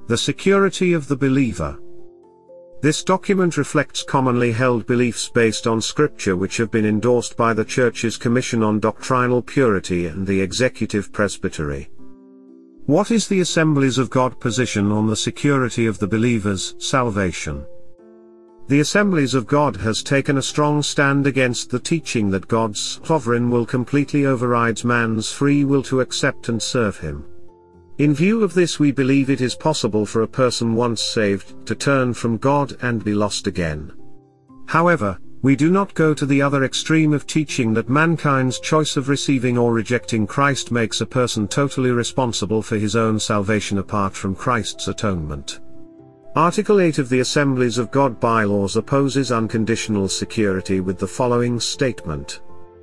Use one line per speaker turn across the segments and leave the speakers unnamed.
The security of the believer. This document reflects commonly held beliefs based on Scripture which have been endorsed by the Church's Commission on Doctrinal Purity and the Executive Presbytery. What is the Assemblies of God position on the security of the believer's salvation? The Assemblies of God has taken a strong stand against the teaching that God's sovereign will completely overrides man's free will to accept and serve Him. In view of this, we believe it is possible for a person once saved to turn from God and be lost again. However, we do not go to the other extreme of teaching that mankind's choice of receiving or rejecting Christ makes a person totally responsible for his own salvation apart from Christ's atonement. Article 8 of the Assemblies of God bylaws opposes unconditional security with the following statement.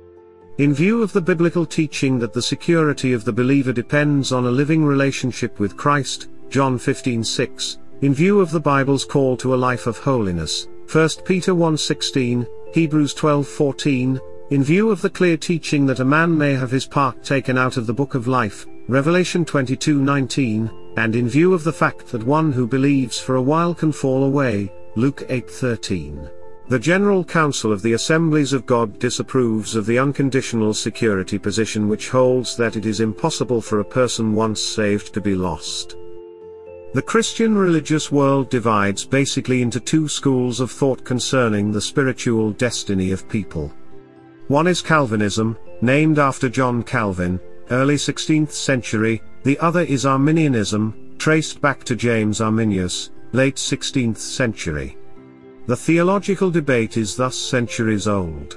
In view of the biblical teaching that the security of the believer depends on a living relationship with Christ, John 15:6, in view of the Bible's call to a life of holiness, 1 Peter 1:16, Hebrews 12:14, in view of the clear teaching that a man may have his part taken out of the book of life, Revelation 22:19, and in view of the fact that one who believes for a while can fall away, Luke 8:13. The General Council of the Assemblies of God disapproves of the unconditional security position which holds that it is impossible for a person once saved to be lost. The Christian religious world divides basically into two schools of thought concerning the spiritual destiny of people. One is Calvinism, named after John Calvin, early 16th century, the other is Arminianism, traced back to James Arminius, late 16th century. The theological debate is thus centuries old.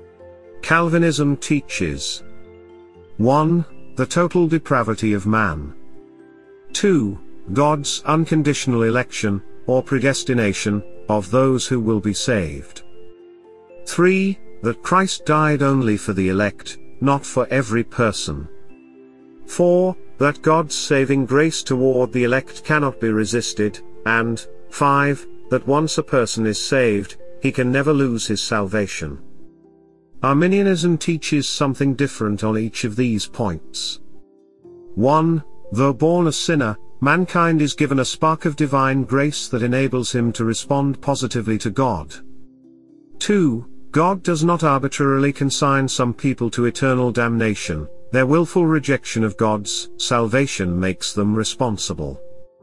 Calvinism teaches 1. The total depravity of man. 2. God's unconditional election, or predestination, of those who will be saved. 3. That Christ died only for the elect, not for every person. 4. That God's saving grace toward the elect cannot be resisted, and 5. That once a person is saved, he can never lose his salvation. Arminianism teaches something different on each of these points. 1. Though born a sinner, mankind is given a spark of divine grace that enables him to respond positively to God. 2. God does not arbitrarily consign some people to eternal damnation, their willful rejection of God's salvation makes them responsible.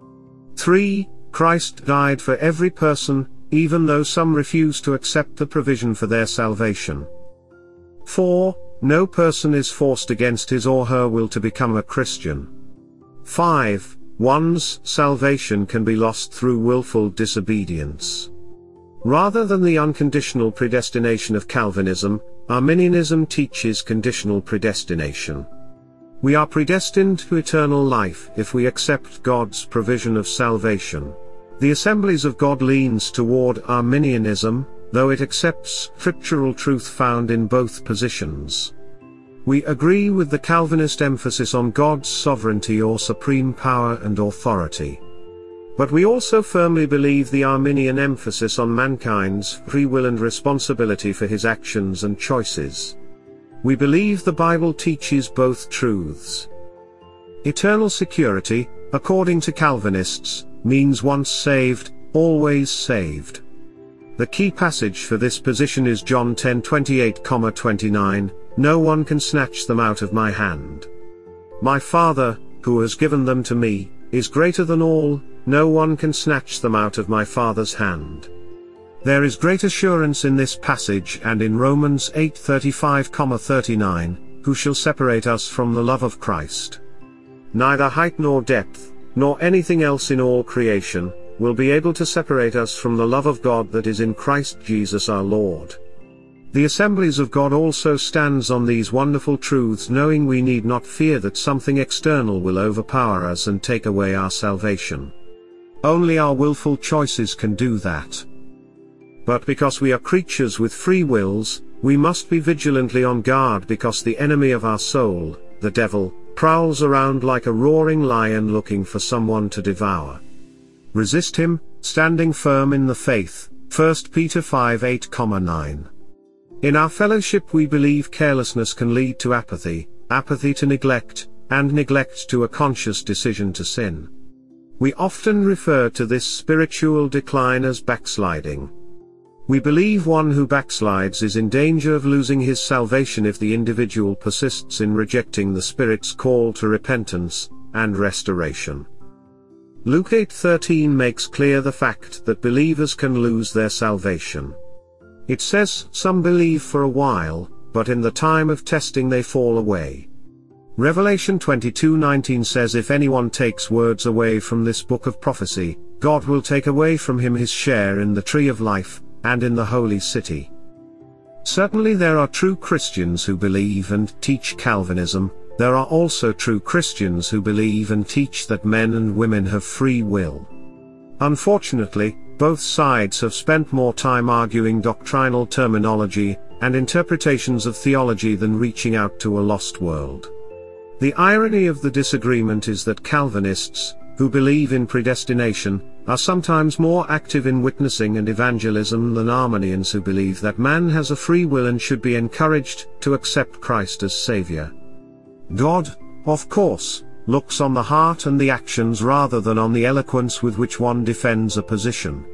3. Christ died for every person, even though some refuse to accept the provision for their salvation. 4. No person is forced against his or her will to become a Christian. 5. One's salvation can be lost through willful disobedience. Rather than the unconditional predestination of Calvinism, Arminianism teaches conditional predestination. We are predestined to eternal life if we accept God's provision of salvation. The Assemblies of God leans toward Arminianism, though it accepts scriptural truth found in both positions. We agree with the Calvinist emphasis on God's sovereignty or supreme power and authority. But we also firmly believe the Arminian emphasis on mankind's free will and responsibility for his actions and choices. We believe the Bible teaches both truths. Eternal security, according to Calvinists, means once saved, always saved. The key passage for this position is John 10:28-29, "No one can snatch them out of my hand. My Father, who has given them to me, is greater than all, no one can snatch them out of my Father's hand." There is great assurance in this passage and in Romans 8:35-39, "Who shall separate us from the love of Christ? Neither height nor depth, nor anything else in all creation, will be able to separate us from the love of God that is in Christ Jesus our Lord." The Assemblies of God also stands on these wonderful truths, knowing we need not fear that something external will overpower us and take away our salvation. Only our willful choices can do that. But because we are creatures with free wills, we must be vigilantly on guard because the enemy of our soul, the devil, prowls around like a roaring lion looking for someone to devour. Resist him, standing firm in the faith, 1 Peter 5:8-9. In our fellowship we believe carelessness can lead to apathy, apathy to neglect, and neglect to a conscious decision to sin. We often refer to this spiritual decline as backsliding. We believe one who backslides is in danger of losing his salvation if the individual persists in rejecting the Spirit's call to repentance and restoration. Luke 8:13 makes clear the fact that believers can lose their salvation. It says, "Some believe for a while, but in the time of testing they fall away." Revelation 22:19 says, "If anyone takes words away from this book of prophecy, God will take away from him his share in the tree of life, and in the holy city." Certainly there are true Christians who believe and teach Calvinism. There are also true Christians who believe and teach that men and women have free will. Unfortunately, both sides have spent more time arguing doctrinal terminology and interpretations of theology than reaching out to a lost world. The irony of the disagreement is that Calvinists, who believe in predestination, are sometimes more active in witnessing and evangelism than Arminians who believe that man has a free will and should be encouraged to accept Christ as Savior. God, of course, looks on the heart and the actions rather than on the eloquence with which one defends a position.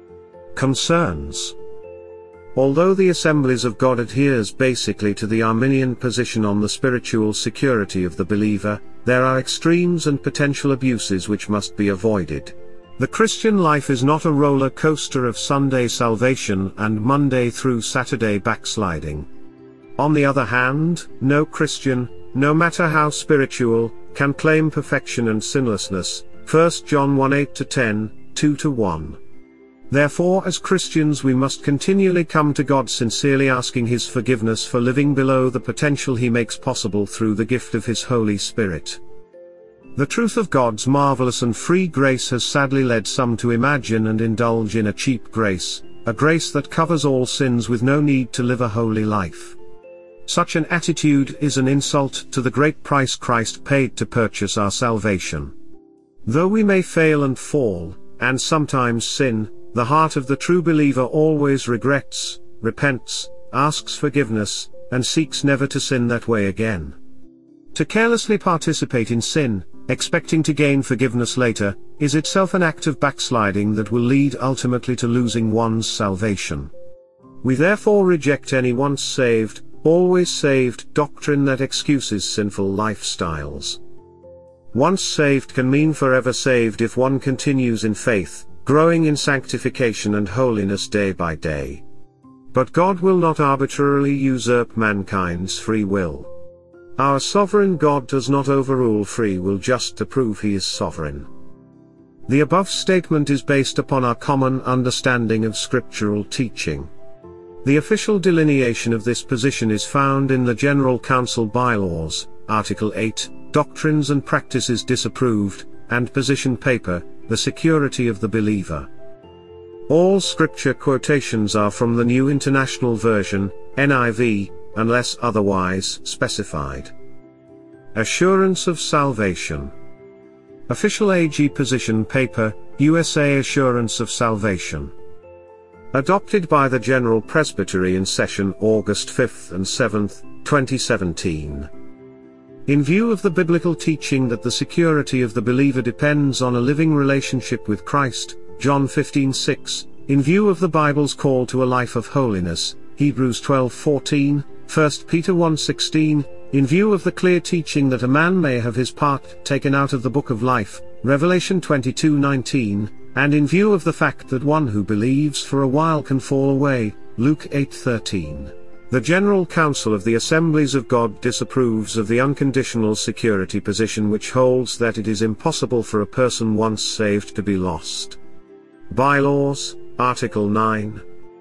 Concerns. Although the Assemblies of God adheres basically to the Arminian position on the spiritual security of the believer, there are extremes and potential abuses which must be avoided. The Christian life is not a roller coaster of Sunday salvation and Monday through Saturday backsliding. On the other hand, no Christian, no matter how spiritual, can claim perfection and sinlessness. 1 John 1:8-10, 2-1. Therefore, as Christians we must continually come to God sincerely asking His forgiveness for living below the potential He makes possible through the gift of His Holy Spirit. The truth of God's marvelous and free grace has sadly led some to imagine and indulge in a cheap grace, a grace that covers all sins with no need to live a holy life. Such an attitude is an insult to the great price Christ paid to purchase our salvation. Though we may fail and fall, and sometimes sin, the heart of the true believer always regrets, repents, asks forgiveness, and seeks never to sin that way again. To carelessly participate in sin, expecting to gain forgiveness later, is itself an act of backsliding that will lead ultimately to losing one's salvation. We therefore reject any once saved, always saved doctrine that excuses sinful lifestyles. Once saved can mean forever saved if one continues in faith, growing in sanctification and holiness day by day. But God will not arbitrarily usurp mankind's free will. Our sovereign God does not overrule free will just to prove He is sovereign. The above statement is based upon our common understanding of scriptural teaching. The official delineation of this position is found in the General Council Bylaws, Article 8, Doctrines and Practices Disapproved, and Position Paper, The Security of the Believer. All scripture quotations are from the New International Version, NIV, unless otherwise specified. Assurance of Salvation. Official AG Position Paper, USA Assurance of Salvation. Adopted by the General Presbytery in session August 5 and 7, 2017. In view of the biblical teaching that the security of the believer depends on a living relationship with Christ, John 15:6, in view of the Bible's call to a life of holiness, Hebrews 12:14, 1 Peter 1:16, in view of the clear teaching that a man may have his part taken out of the book of life, Revelation 22:19, and in view of the fact that one who believes for a while can fall away, Luke 8:13. The General Council of the Assemblies of God disapproves of the unconditional security position which holds that it is impossible for a person once saved to be lost. Bylaws, Article 9.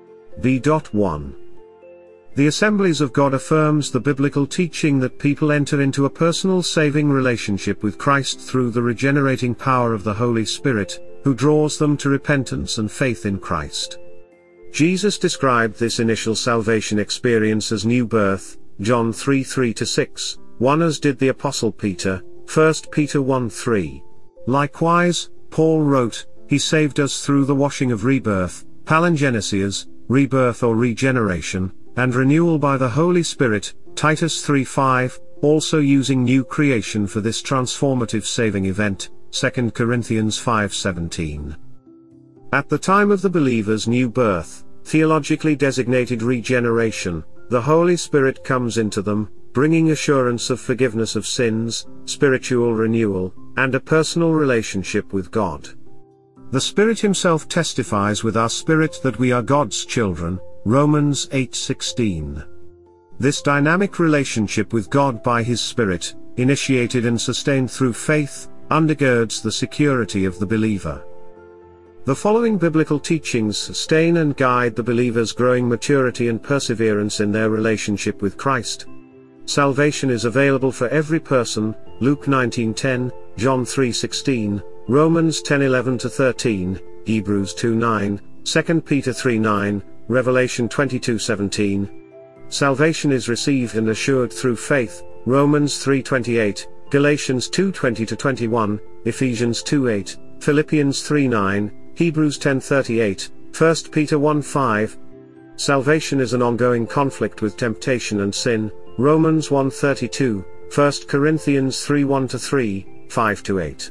B.1. The Assemblies of God affirms the biblical teaching that people enter into a personal saving relationship with Christ through the regenerating power of the Holy Spirit, who draws them to repentance and faith in Christ. Jesus described this initial salvation experience as new birth, John 3:3-6, 1 as did the Apostle Peter, 1 Peter 1:3. Likewise, Paul wrote, He saved us through the washing of rebirth, palingenesis, rebirth or regeneration, and renewal by the Holy Spirit, Titus 3:5, also using new creation for this transformative saving event, 2 Corinthians 5:17. At the time of the believer's new birth, theologically designated regeneration, the Holy Spirit comes into them, bringing assurance of forgiveness of sins, spiritual renewal, and a personal relationship with God. The Spirit Himself testifies with our spirit that we are God's children, Romans 8:16. This dynamic relationship with God by His Spirit, initiated and sustained through faith, undergirds the security of the believer. The following biblical teachings sustain and guide the believer's growing maturity and perseverance in their relationship with Christ. Salvation is available for every person, Luke 19:10, John 3:16, Romans 10:11-13, Hebrews 2:9, 2 Peter 3:9, Revelation 22:17. Salvation is received and assured through faith, Romans 3:28, Galatians 2:20-21, Ephesians 2:8, Philippians 3:9, Hebrews 10:38, 1 Peter 1:5. Salvation is an ongoing conflict with temptation and sin, Romans 1:32, 1 Corinthians 3:1-3, 5-8,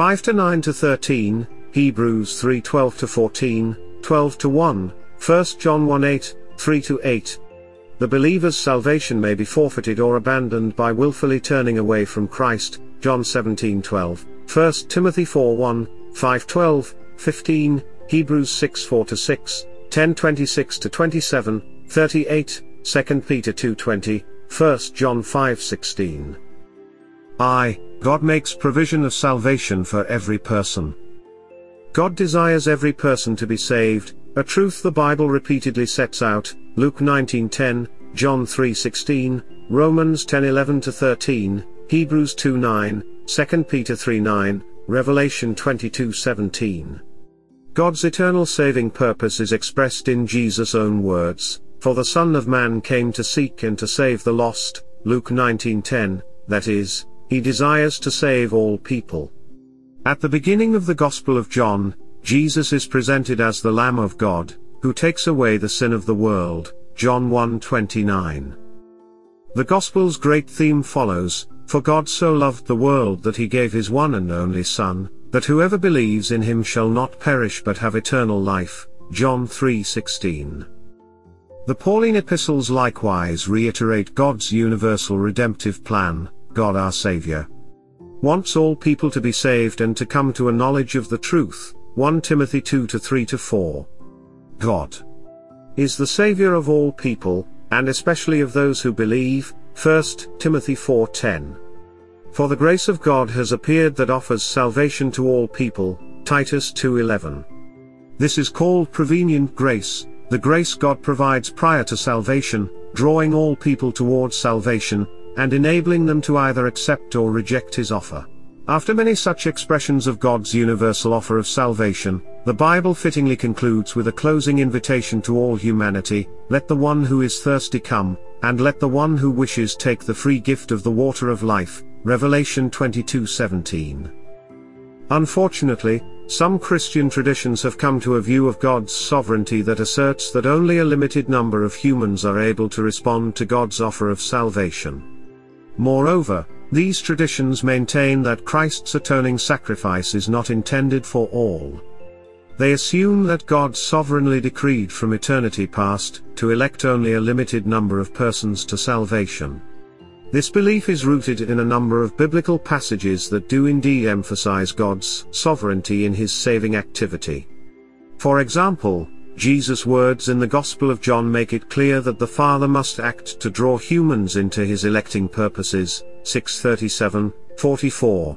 5-9-13, Hebrews 3:12-14, 12-1, 1 John 1:8, 3-8. The believer's salvation may be forfeited or abandoned by willfully turning away from Christ, John 17:12, 1 Timothy 4:1, 5:12, 15, Hebrews 6:4-6, 10:26-27, 38, 2 Peter 2:20, 1 John 5:16. God makes provision of salvation for every person. God desires every person to be saved, a truth the Bible repeatedly sets out, Luke 19:10, John 3:16, Romans 10:11-13, Hebrews 2:9, 2 Peter 3:9, Revelation 22:17. God's eternal saving purpose is expressed in Jesus' own words, "For the Son of Man came to seek and to save the lost," Luke 19:10, that is, He desires to save all people. At the beginning of the Gospel of John, Jesus is presented as the Lamb of God, who takes away the sin of the world, John 1:29. The Gospel's great theme follows, "For God so loved the world that He gave His one and only Son, that whoever believes in Him shall not perish but have eternal life," John 3:16. The Pauline epistles likewise reiterate God's universal redemptive plan. God our Savior wants all people to be saved and to come to a knowledge of the truth, 1 Timothy 2:3-4. God is the Savior of all people, and especially of those who believe, 1 Timothy 4:10. For the grace of God has appeared that offers salvation to all people, Titus 2:11. This is called prevenient grace, the grace God provides prior to salvation, drawing all people towards salvation, and enabling them to either accept or reject His offer. After many such expressions of God's universal offer of salvation, the Bible fittingly concludes with a closing invitation to all humanity, "Let the one who is thirsty come, and let the one who wishes take the free gift of the water of life," Revelation 22:17. Unfortunately, some Christian traditions have come to a view of God's sovereignty that asserts that only a limited number of humans are able to respond to God's offer of salvation. Moreover, these traditions maintain that Christ's atoning sacrifice is not intended for all. They assume that God sovereignly decreed from eternity past to elect only a limited number of persons to salvation. This belief is rooted in a number of biblical passages that do indeed emphasize God's sovereignty in His saving activity. For example, Jesus' words in the Gospel of John make it clear that the Father must act to draw humans into His electing purposes, 6:37, 44,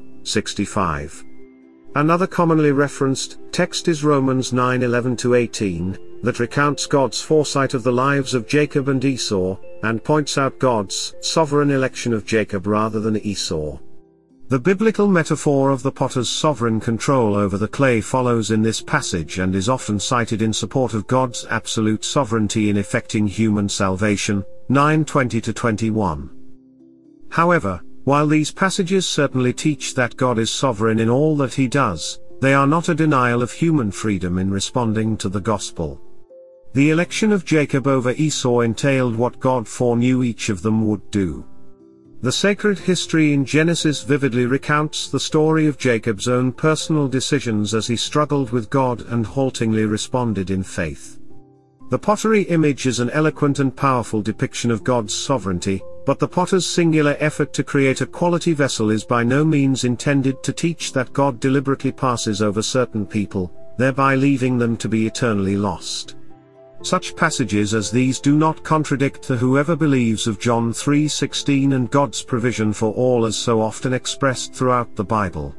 65. Another commonly referenced text is Romans 9:11-18, that recounts God's foresight of the lives of Jacob and Esau, and points out God's sovereign election of Jacob rather than Esau. The biblical metaphor of the potter's sovereign control over the clay follows in this passage and is often cited in support of God's absolute sovereignty in effecting human salvation, 9:20-21. However, while these passages certainly teach that God is sovereign in all that He does, they are not a denial of human freedom in responding to the gospel. The election of Jacob over Esau entailed what God foreknew each of them would do. The sacred history in Genesis vividly recounts the story of Jacob's own personal decisions as he struggled with God and haltingly responded in faith. The pottery image is an eloquent and powerful depiction of God's sovereignty, but the potter's singular effort to create a quality vessel is by no means intended to teach that God deliberately passes over certain people, thereby leaving them to be eternally lost. Such passages as these do not contradict the "whoever believes" of John 3:16 and God's provision for all as so often expressed throughout the Bible.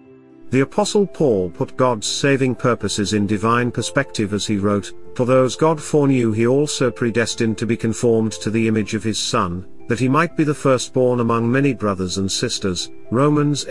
The Apostle Paul put God's saving purposes in divine perspective as he wrote, "For those God foreknew he also predestined to be conformed to the image of his Son, that he might be the firstborn among many brothers and sisters." Romans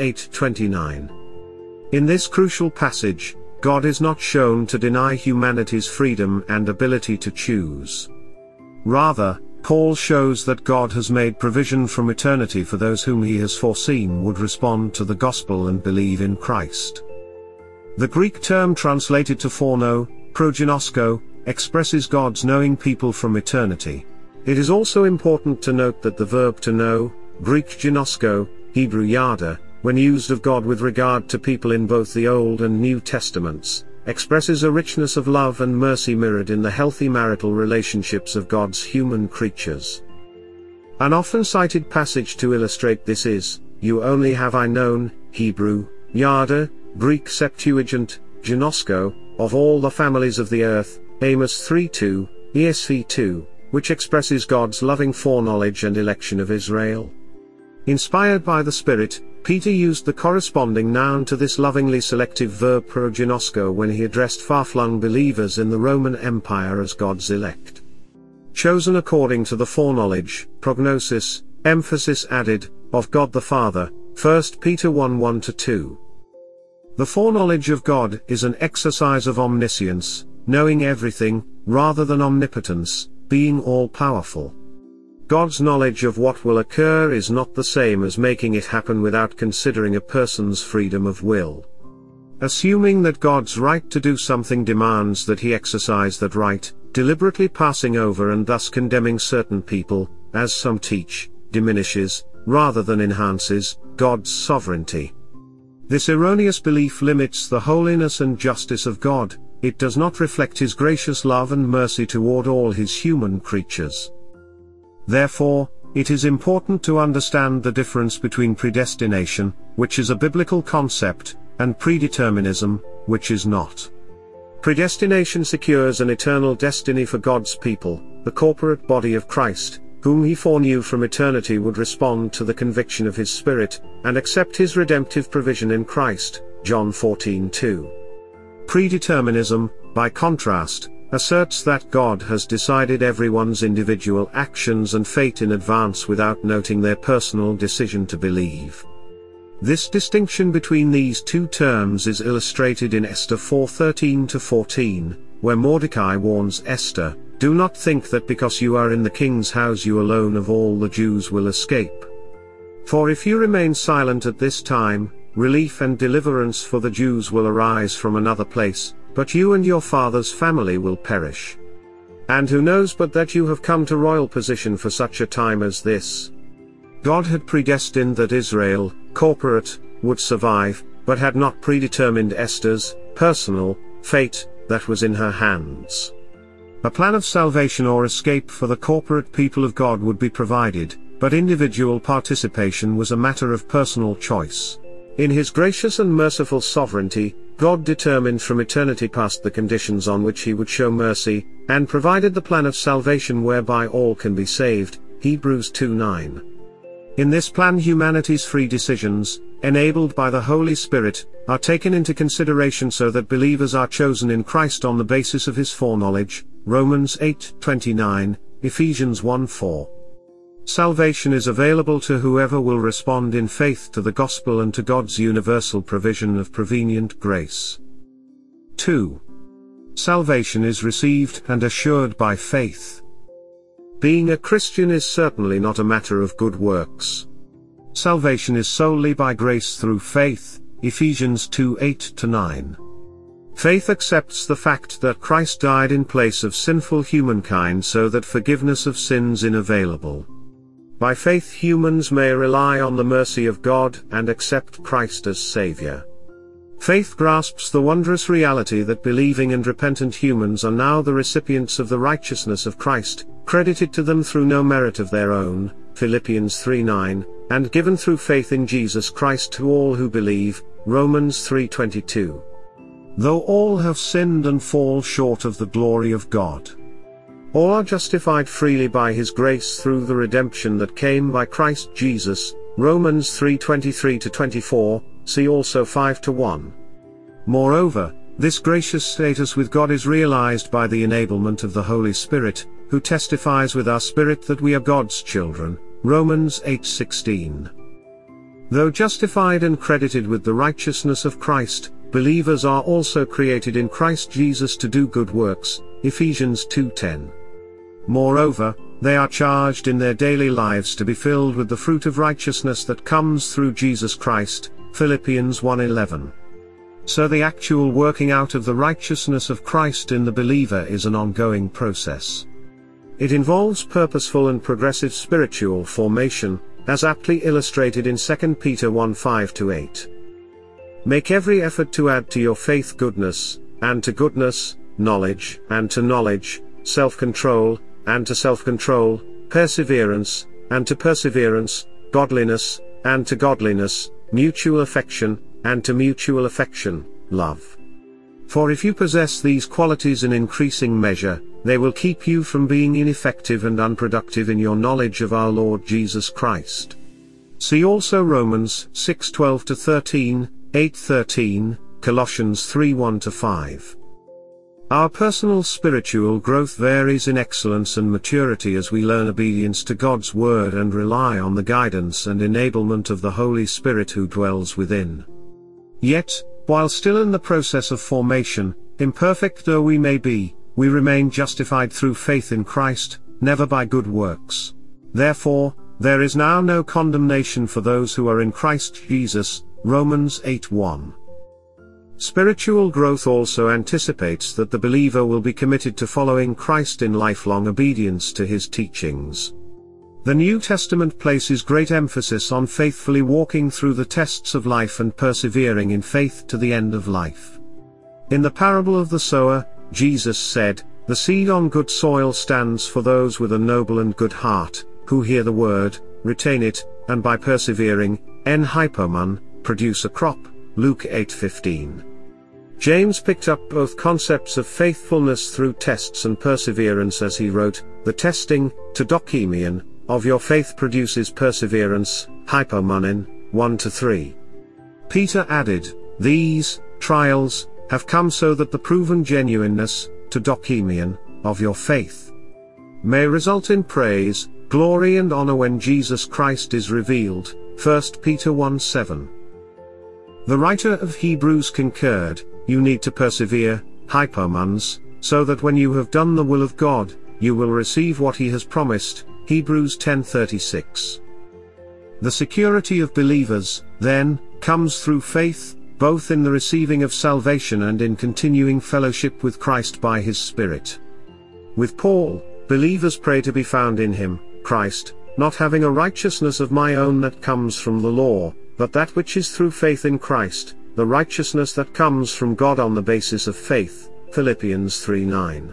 8:29. In this crucial passage, God is not shown to deny humanity's freedom and ability to choose. Rather, Paul shows that God has made provision from eternity for those whom he has foreseen would respond to the gospel and believe in Christ. The Greek term translated to foreknow, proginosko, expresses God's knowing people from eternity. It is also important to note that the verb to know, Greek ginosko, Hebrew yada, when used of God with regard to people in both the Old and New Testaments, expresses a richness of love and mercy mirrored in the healthy marital relationships of God's human creatures. An often cited passage to illustrate this is, "You only have I known," Hebrew, yada, Greek Septuagint, ginosko, "of all the families of the earth," Amos 3:2, ESV 2, which expresses God's loving foreknowledge and election of Israel. Inspired by the Spirit, Peter used the corresponding noun to this lovingly selective verb proginosko when he addressed far-flung believers in the Roman Empire as God's elect. Chosen according to the foreknowledge, prognosis, emphasis added, of God the Father, 1 Peter 1:1-2. The foreknowledge of God is an exercise of omniscience, knowing everything, rather than omnipotence, being all-powerful. God's knowledge of what will occur is not the same as making it happen without considering a person's freedom of will. Assuming that God's right to do something demands that he exercise that right, deliberately passing over and thus condemning certain people, as some teach, diminishes, rather than enhances, God's sovereignty. This erroneous belief limits the holiness and justice of God. It does not reflect his gracious love and mercy toward all his human creatures. Therefore, it is important to understand the difference between predestination, which is a biblical concept, and predeterminism, which is not. Predestination secures an eternal destiny for God's people, the corporate body of Christ, whom he foreknew from eternity would respond to the conviction of his Spirit, and accept his redemptive provision in Christ, John 14:2. Predeterminism, by contrast, asserts that God has decided everyone's individual actions and fate in advance without noting their personal decision to believe. This distinction between these two terms is illustrated in Esther 4:13-14, where Mordecai warns Esther, "Do not think that because you are in the king's house you alone of all the Jews will escape. For if you remain silent at this time, relief and deliverance for the Jews will arise from another place, but you and your father's family will perish. And who knows but that you have come to royal position for such a time as this?" God had predestined that Israel, corporate, would survive, but had not predetermined Esther's, personal, fate, that was in her hands. A plan of salvation or escape for the corporate people of God would be provided, but individual participation was a matter of personal choice. In his gracious and merciful sovereignty, God determined from eternity past the conditions on which he would show mercy, and provided the plan of salvation whereby all can be saved, Hebrews 2:9. In this plan humanity's free decisions, enabled by the Holy Spirit, are taken into consideration so that believers are chosen in Christ on the basis of his foreknowledge, Romans 8:29, Ephesians 1:4. Salvation is available to whoever will respond in faith to the gospel and to God's universal provision of prevenient grace. 2. Salvation is received and assured by faith. Being a Christian is certainly not a matter of good works. Salvation is solely by grace through faith, Ephesians 2:8-9. Faith accepts the fact that Christ died in place of sinful humankind so that forgiveness of sins is available. By faith humans may rely on the mercy of God and accept Christ as Savior. Faith grasps the wondrous reality that believing and repentant humans are now the recipients of the righteousness of Christ, credited to them through no merit of their own, Philippians 3:9, and given through faith in Jesus Christ to all who believe, Romans 3:22. Though all have sinned and fall short of the glory of God, all are justified freely by His grace through the redemption that came by Christ Jesus, Romans 3:23-24, see also 5:1. Moreover, this gracious status with God is realized by the enablement of the Holy Spirit, who testifies with our spirit that we are God's children, Romans 8:16. Though justified and credited with the righteousness of Christ, believers are also created in Christ Jesus to do good works, Ephesians 2:10. Moreover, they are charged in their daily lives to be filled with the fruit of righteousness that comes through Jesus Christ, Philippians 1:11. So the actual working out of the righteousness of Christ in the believer is an ongoing process. It involves purposeful and progressive spiritual formation, as aptly illustrated in 2 Peter 1:5-8. Make every effort to add to your faith goodness, and to goodness, knowledge, and to knowledge, self-control, and to self-control, perseverance, and to perseverance, godliness, and to godliness, mutual affection, and to mutual affection, love. For if you possess these qualities in increasing measure, they will keep you from being ineffective and unproductive in your knowledge of our Lord Jesus Christ. See also Romans 6:12-13, 8:13, Colossians 3:1-5. Our personal spiritual growth varies in excellence and maturity as we learn obedience to God's Word and rely on the guidance and enablement of the Holy Spirit who dwells within. Yet, while still in the process of formation, imperfect though we may be, we remain justified through faith in Christ, never by good works. Therefore, there is now no condemnation for those who are in Christ Jesus, Romans 8:1. Spiritual growth also anticipates that the believer will be committed to following Christ in lifelong obedience to His teachings. The New Testament places great emphasis on faithfully walking through the tests of life and persevering in faith to the end of life. In the parable of the sower, Jesus said, "The seed on good soil stands for those with a noble and good heart, who hear the word, retain it, and by persevering, en hypomon, produce a crop," Luke 8:15. James picked up both concepts of faithfulness through tests and perseverance as he wrote, "The testing, to dokimion, of your faith produces perseverance, hypomonin, 1-3. Peter added, "These trials have come so that the proven genuineness, to dokimion, of your faith may result in praise, glory and honor when Jesus Christ is revealed," 1 Peter 1:7. The writer of Hebrews concurred, "You need to persevere, hypomons, so that when you have done the will of God, you will receive what He has promised," Hebrews 10:36. The security of believers, then, comes through faith, both in the receiving of salvation and in continuing fellowship with Christ by His Spirit. With Paul, believers pray to be found in Him, Christ, not having a righteousness of my own that comes from the law, but that which is through faith in Christ, the righteousness that comes from God on the basis of faith, Philippians 3:9.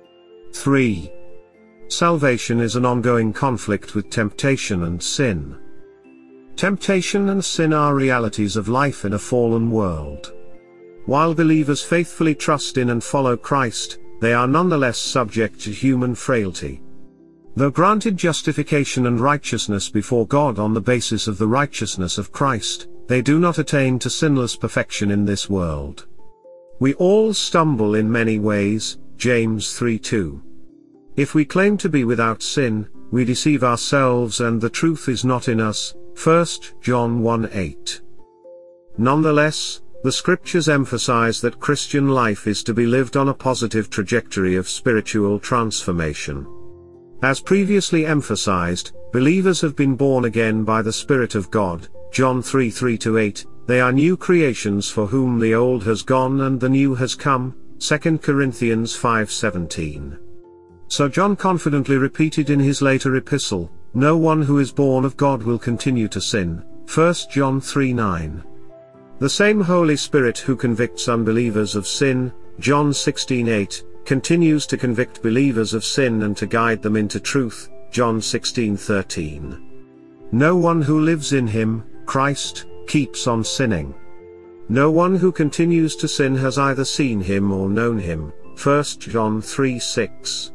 3. Salvation is an ongoing conflict with temptation and sin. Temptation and sin are realities of life in a fallen world. While believers faithfully trust in and follow Christ, they are nonetheless subject to human frailty. Though granted justification and righteousness before God on the basis of the righteousness of Christ, they do not attain to sinless perfection in this world. We all stumble in many ways, James 3:2. If we claim to be without sin, we deceive ourselves and the truth is not in us, 1 John 1:8. Nonetheless, the Scriptures emphasize that Christian life is to be lived on a positive trajectory of spiritual transformation. As previously emphasized, believers have been born again by the Spirit of God, John 3:3-8, they are new creations for whom the old has gone and the new has come, 2 Corinthians 5:17. So John confidently repeated in his later epistle, No one who is born of God will continue to sin, 1 John 3:9. The same Holy Spirit who convicts unbelievers of sin, John 16:8, continues to convict believers of sin and to guide them into truth, John 16:13. No one who lives in him, Christ, keeps on sinning. No one who continues to sin has either seen him or known him, 1 John 3:6.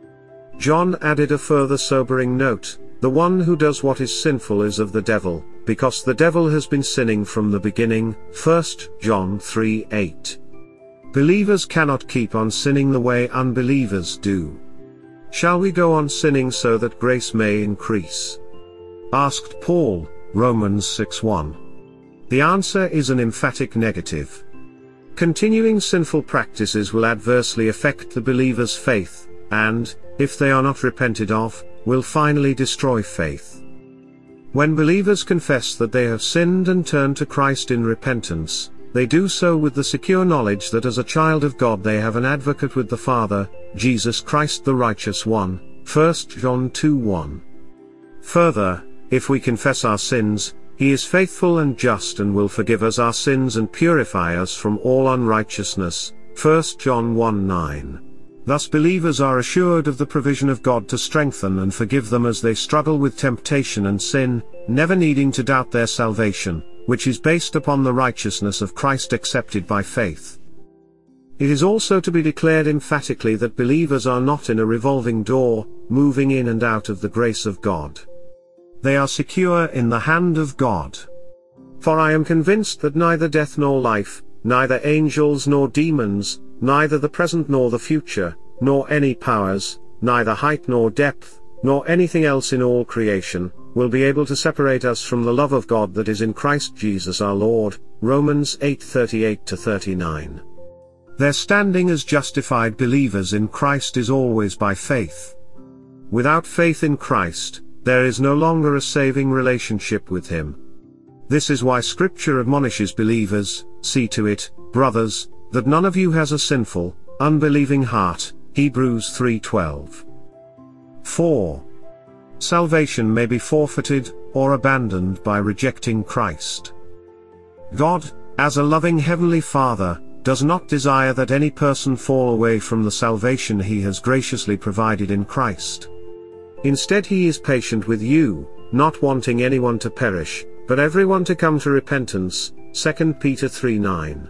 John added a further sobering note: the one who does what is sinful is of the devil, because the devil has been sinning from the beginning, 1 John 3:8. Believers cannot keep on sinning the way unbelievers do. Shall we go on sinning so that grace may increase? Asked Paul, Romans 6:1. The answer is an emphatic negative. Continuing sinful practices will adversely affect the believer's faith, and, if they are not repented of, will finally destroy faith. When believers confess that they have sinned and turn to Christ in repentance, they do so with the secure knowledge that as a child of God they have an advocate with the Father, Jesus Christ the righteous one, 1 John 2:1. Further, if we confess our sins, He is faithful and just and will forgive us our sins and purify us from all unrighteousness, 1 John 1:9. Thus believers are assured of the provision of God to strengthen and forgive them as they struggle with temptation and sin, never needing to doubt their salvation, which is based upon the righteousness of Christ accepted by faith. It is also to be declared emphatically that believers are not in a revolving door, moving in and out of the grace of God. They are secure in the hand of God. For I am convinced that neither death nor life, neither angels nor demons, neither the present nor the future, nor any powers, neither height nor depth, nor anything else in all creation, will be able to separate us from the love of God that is in Christ Jesus our Lord, Romans 8:38-39. Their standing as justified believers in Christ is always by faith. Without faith in Christ, there is no longer a saving relationship with Him. This is why Scripture admonishes believers, "See to it, brothers, that none of you has a sinful, unbelieving heart," Hebrews 3:12. 4. Salvation may be forfeited, or abandoned by rejecting Christ. God, as a loving Heavenly Father, does not desire that any person fall away from the salvation He has graciously provided in Christ. Instead He is patient with you, not wanting anyone to perish, but everyone to come to repentance, 2 Peter 3:9.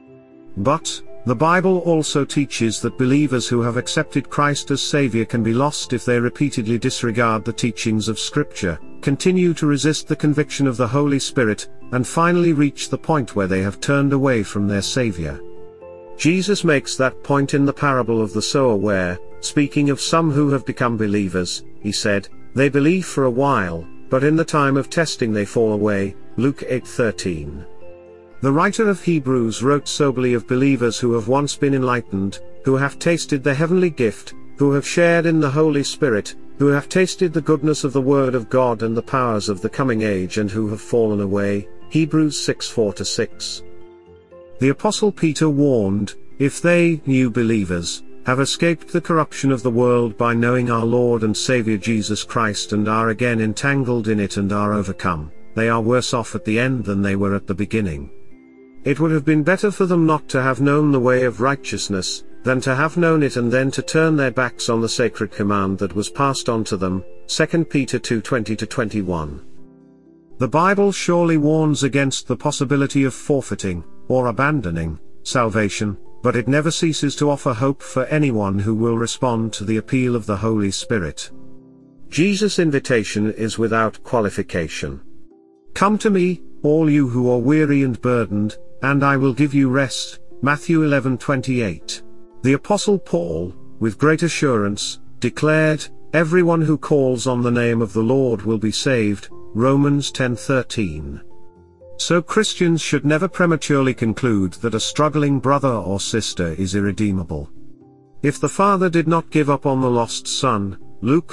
But, the Bible also teaches that believers who have accepted Christ as Savior can be lost if they repeatedly disregard the teachings of Scripture, continue to resist the conviction of the Holy Spirit, and finally reach the point where they have turned away from their Savior. Jesus makes that point in the parable of the sower where, speaking of some who have become believers, He said, "They believe for a while, but in the time of testing they fall away," Luke 8:13. The writer of Hebrews wrote soberly of believers who have once been enlightened, who have tasted the heavenly gift, who have shared in the Holy Spirit, who have tasted the goodness of the Word of God and the powers of the coming age and who have fallen away, Hebrews 6:4-6. The Apostle Peter warned, if they, new believers, have escaped the corruption of the world by knowing our Lord and Savior Jesus Christ and are again entangled in it and are overcome, they are worse off at the end than they were at the beginning. It would have been better for them not to have known the way of righteousness, than to have known it and then to turn their backs on the sacred command that was passed on to them, 2 Peter 2:20-21. The Bible surely warns against the possibility of forfeiting, or abandoning, salvation, but it never ceases to offer hope for anyone who will respond to the appeal of the Holy Spirit. Jesus' invitation is without qualification. "Come to me, all you who are weary and burdened, and I will give you rest," Matthew 11:28. The Apostle Paul, with great assurance, declared, "Everyone who calls on the name of the Lord will be saved," Romans 10:13. So Christians should never prematurely conclude that a struggling brother or sister is irredeemable. If the Father did not give up on the lost son, Luke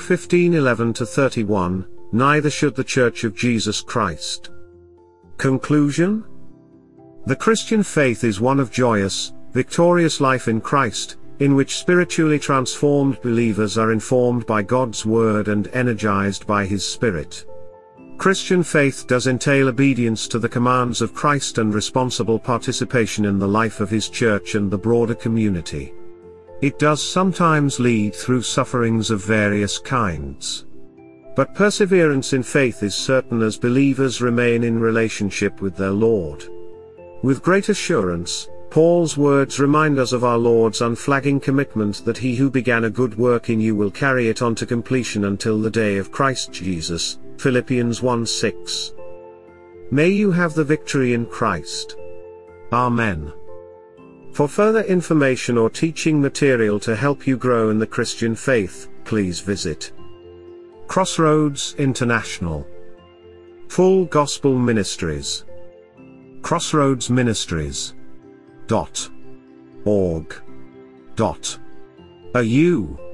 15:11-31, neither should the Church of Jesus Christ. Conclusion? The Christian faith is one of joyous, victorious life in Christ, in which spiritually transformed believers are informed by God's Word and energized by His Spirit. Christian faith does entail obedience to the commands of Christ and responsible participation in the life of His church and the broader community. It does sometimes lead through sufferings of various kinds. But perseverance in faith is certain as believers remain in relationship with their Lord. With great assurance, Paul's words remind us of our Lord's unflagging commitment that He who began a good work in you will carry it on to completion until the day of Christ Jesus, Philippians 1:6. May you have the victory in Christ. Amen. For further information or teaching material to help you grow in the Christian faith, please visit Crossroads International. Full Gospel Ministries. crossroadsministries.org.au